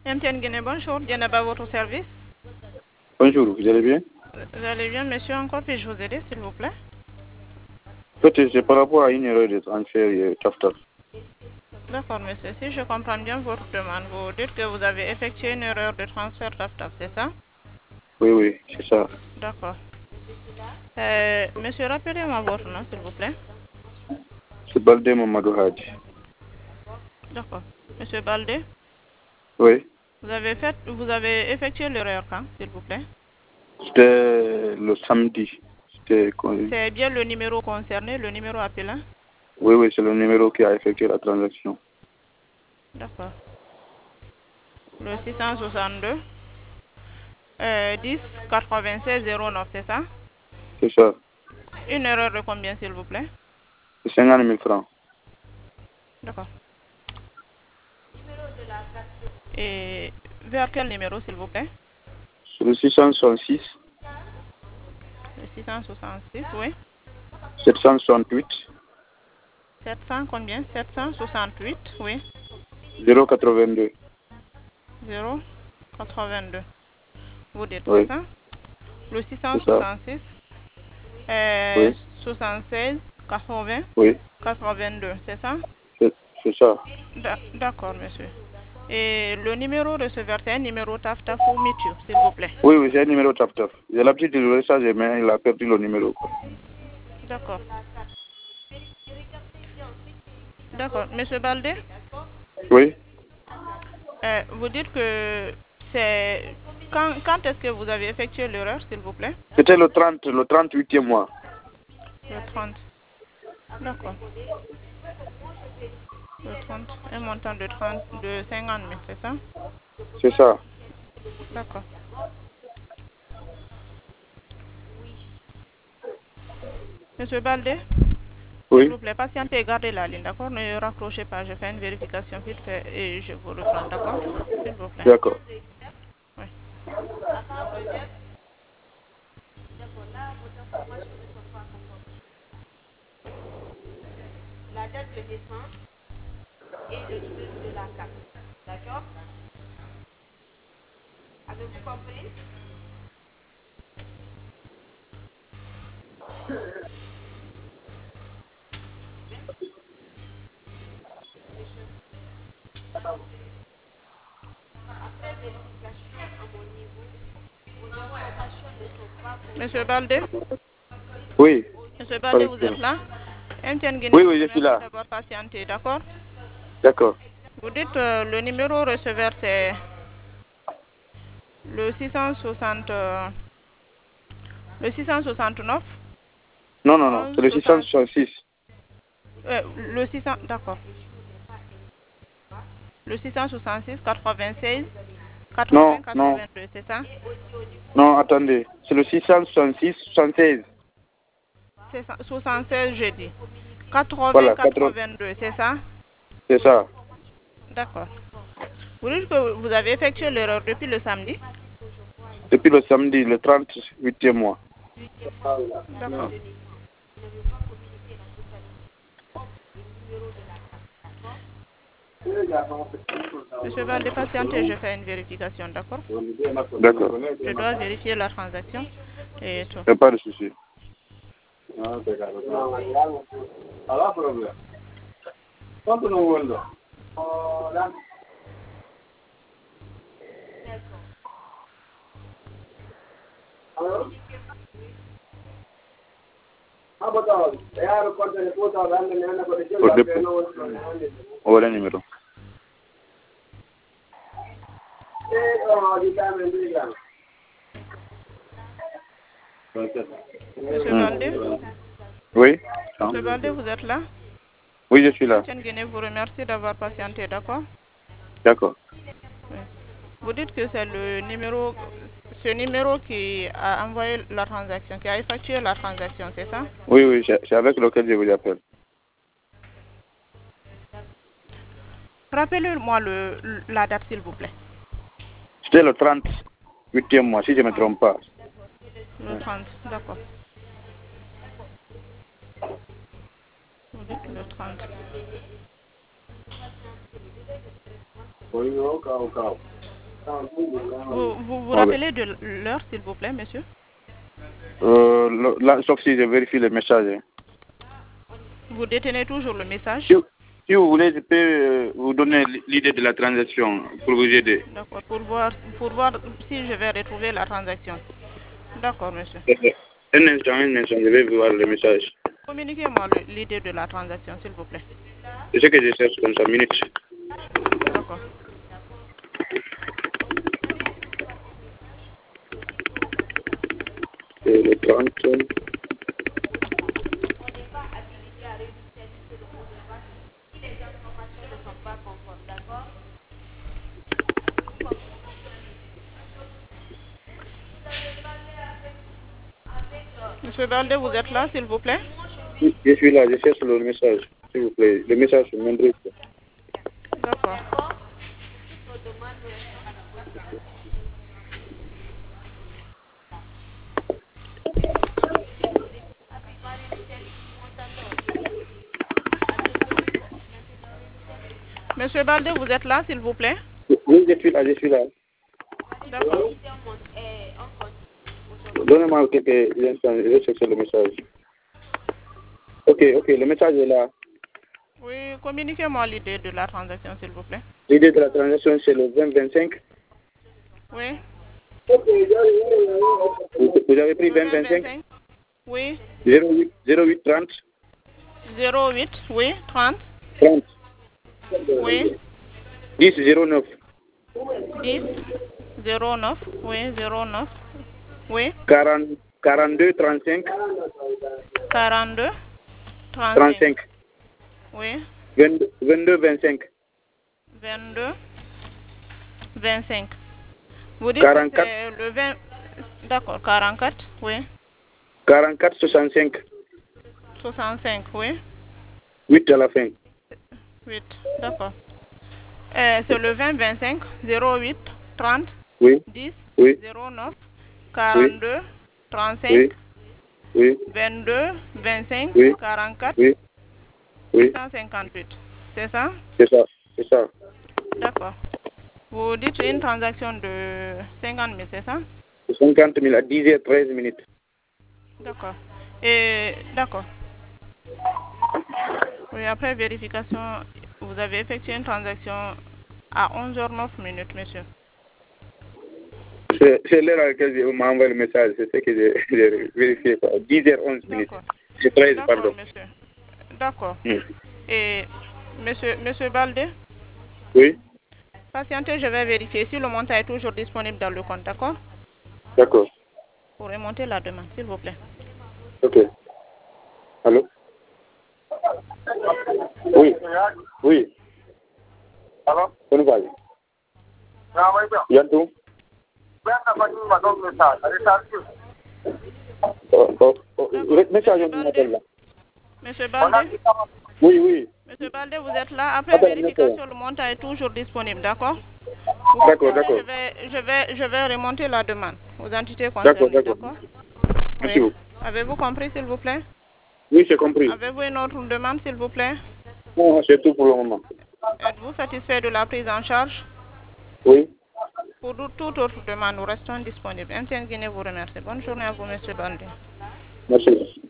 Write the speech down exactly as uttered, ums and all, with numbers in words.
M T N Guinée, bonjour. Dienaba, votre service. Bonjour, vous allez bien? Vous allez bien, monsieur? Encore puis-je vous aider, s'il vous plaît? En fait, c'est par rapport à une erreur de transfert euh, taf-taf. D'accord, monsieur. Si je comprends bien votre demande, vous dites que vous avez effectué une erreur de transfert taf-taf, c'est ça? Oui, oui, c'est ça. D'accord. Euh, monsieur, rappelez-moi votre nom, s'il vous plaît. C'est Baldé Mamadou Hadj. D'accord. Monsieur Baldé, Oui, vous avez fait, vous avez effectué l'erreur quand, s'il vous plaît? c'était le samedi. C'était con- C'est bien le numéro concerné, le numéro appelant? Oui, oui, c'est le numéro qui a effectué la transaction. D'accord. Le six cent soixante-deux, euh, dix quatre-vingt-seize zéro neuf, c'est ça? C'est ça. Une erreur de combien, s'il vous plaît? C'est cinquante mille francs. D'accord. Et vers quel numéro, s'il vous plaît? C'est le six cent soixante-six, Le six cent soixante-six, oui. sept cent soixante-huit, sept cents, combien? sept cent soixante-huit, oui. zéro quatre-vingt-deux. zéro quatre-vingt-deux. Vous dites, c'est Oui, ça? Le six cent c'est ça. soixante-six, euh, Oui, soixante-seize, quatre-vingts, oui, quatre-vingt-deux, c'est ça? c'est c'est ça. D'a- D'accord, monsieur. Et le numéro receveur, c'est un numéro taf taf ou mutuel, s'il vous plaît? Oui, oui, c'est un numéro taf-taf. J'ai l'habitude de le charger, mais il a perdu le numéro. quoi. D'accord. D'accord. Monsieur Baldé, Oui, euh, vous dites que c'est... Quand, quand est-ce que vous avez effectué l'erreur, s'il vous plaît? c'était le trente, le trente-huitième mois. Le trente. D'accord. Le trente. Un montant de trente, de cinquante mille, c'est ça? C'est ça. D'accord. Monsieur Baldé, s'il Oui, vous plaît, patientez et gardez la ligne, d'accord? Ne raccrochez pas, je fais une vérification vite fait et je vous reprends, d'accord? S'il vous plaît. d'accord. Oui. La date de naissance et le numéro de la carte. D'accord? Avez-vous compris? Après vérification à mon niveau, vos informations ne sont pas Monsieur Baldé, Oui, Monsieur pas Baldé, de vous êtes problème. là? M T N Guinée Oui, vous oui, je suis remercie là. d'avoir patienté, d'accord? D'accord. Vous dites euh, le numéro receveur, c'est le six cent soixante, euh, le six cent soixante-neuf, Non, non, non, c'est onze, le soixante, six cent soixante-six. euh, le six cents, d'accord. Le six cent soixante-six, quatre-vingt-seize, Non, quatre-vingts, non, quatre-vingt-deux, c'est ça? non, attendez. C'est le six cent soixante-six, soixante-seize. C'est ça, soixante-seize jeudi. quatre-vingts, Voilà, quatre-vingts. quatre-vingt-deux, c'est ça? C'est ça. D'accord. Vous dites que vous avez effectué l'erreur depuis le samedi? Depuis le samedi, le trente-huitième mois. D'accord. Monsieur Baldé, patientez, je fais une vérification, d'accord? D'accord. Je dois vérifier la transaction et tout. Il n'y a pas de souci. Au dépôt. Voilà le numéro. Monsieur Hmm. Baldé, Oui? Monsieur Baldé, vous êtes là? Oui, je suis là. M T N Guinée vous remercie d'avoir patienté, d'accord? D'accord. Oui. Vous dites que c'est le numéro, ce numéro qui a envoyé la transaction, qui a effectué la transaction, c'est ça? Oui, oui, c'est c'est avec lequel je vous appelle. Rappelez-moi le, la date, s'il vous plaît. C'était le trente-huitième mois, si je ne me trompe pas. Le trente, d'accord. Vous dites le trente. Oui, au cas, au cas. Vous vous, vous Ah oui. rappelez de l'heure, s'il vous plaît, monsieur? Euh, le- là, sauf si je vérifie les messages. hein. Vous détenez toujours le message? Si, si vous voulez, je peux euh, vous donner l'idée de la transaction pour vous aider. D'accord, pour voir, pour voir si je vais retrouver la transaction. D'accord, monsieur. Un instant, un instant, je vais voir le message. Communiquez-moi le- l'idée de la transaction, s'il vous plaît. C'est ce que je cherche comme ça, minute. D'accord. C'est le trente. On n'est pas habilité à réduire service de conservation si les informations ne sont pas conformes, d'accord? Monsieur Balde, vous êtes là, s'il vous plaît? Oui, je suis là, je cherche le message, s'il vous plaît. Le message sur mon truc. D'accord. Monsieur Balde, vous êtes là, s'il vous plaît? Oui, je suis là, je suis là. D'accord. Donnez-moi quelques instants, je vais chercher le message. Ok, ok, le message est là. Oui, communiquez-moi l'idée de la transaction, s'il vous plaît. L'idée de la transaction, c'est le vingt vingt-cinq. Oui. Vous, vous avez pris Le vingt vingt-cinq? Oui. zéro huit, zéro huit trente. zéro huit, oui, trente. trente. Oui. dix zéro neuf. dix, zéro neuf, oui, zéro neuf, oui. quarante, quarante-deux trente-cinq. quarante-deux, trente-cinq, trente-cinq. oui. vingt-deux, vingt-deux vingt-cinq. vingt-deux, vingt-cinq. Vous dites quarante-quatre. que c'est le vingt, d'accord, quarante-quatre, oui. quarante-quatre soixante-cinq. soixante-cinq, oui. huit à la fin. huit, d'accord. Euh, c'est le vingt vingt-cinq, zéro huit, trente, Oui, dix, oui, zéro neuf, oui, quarante-deux, trente-cinq, oui, oui, vingt-deux, vingt-cinq, oui, quarante-quatre, oui, oui. cent cinquante-huit. C'est ça? C'est ça, c'est ça. D'accord. Vous dites une transaction de cinquante mille, c'est ça? cinquante mille à dix heures treize minutes. D'accord. Et d'accord. Oui, après vérification, vous avez effectué une transaction à onze heures neuf minutes, monsieur. C'est c'est l'heure à laquelle je m'a envoyé le message, c'est ce que j'ai j'ai vérifié. Quoi. dix heures onze minutes. D'accord. C'est treize, D'accord, pardon. monsieur. D'accord. Hmm. Et monsieur, monsieur Balde, Oui, patientez, je vais vérifier si le montant est toujours disponible dans le compte, d'accord? d'accord. Pour remonter la demande, s'il vous plaît. Ok. Allô? Oui, oui. Alors? On va aller. Yantou? Oh, oh, oh, le message on m'appelle là. Monsieur Balde, Oui, oui. monsieur Balde, vous êtes là. Après Attends, vérification, le montant est toujours disponible, d'accord? Vous D'accord, patientez, d'accord. je vais, je vais, je vais remonter la demande aux entités D'accord, concernées, d'accord. d'accord? Merci Oui. beaucoup. Avez-vous compris, s'il vous plaît? Oui, j'ai compris. Avez-vous une autre demande, s'il vous plaît? Non, c'est tout pour le moment. Êtes-vous satisfait de la prise en charge? Oui. Pour toute autre demande, nous restons disponibles. Interne Guinée vous remercie. Bonne journée à vous, monsieur Balde. Merci.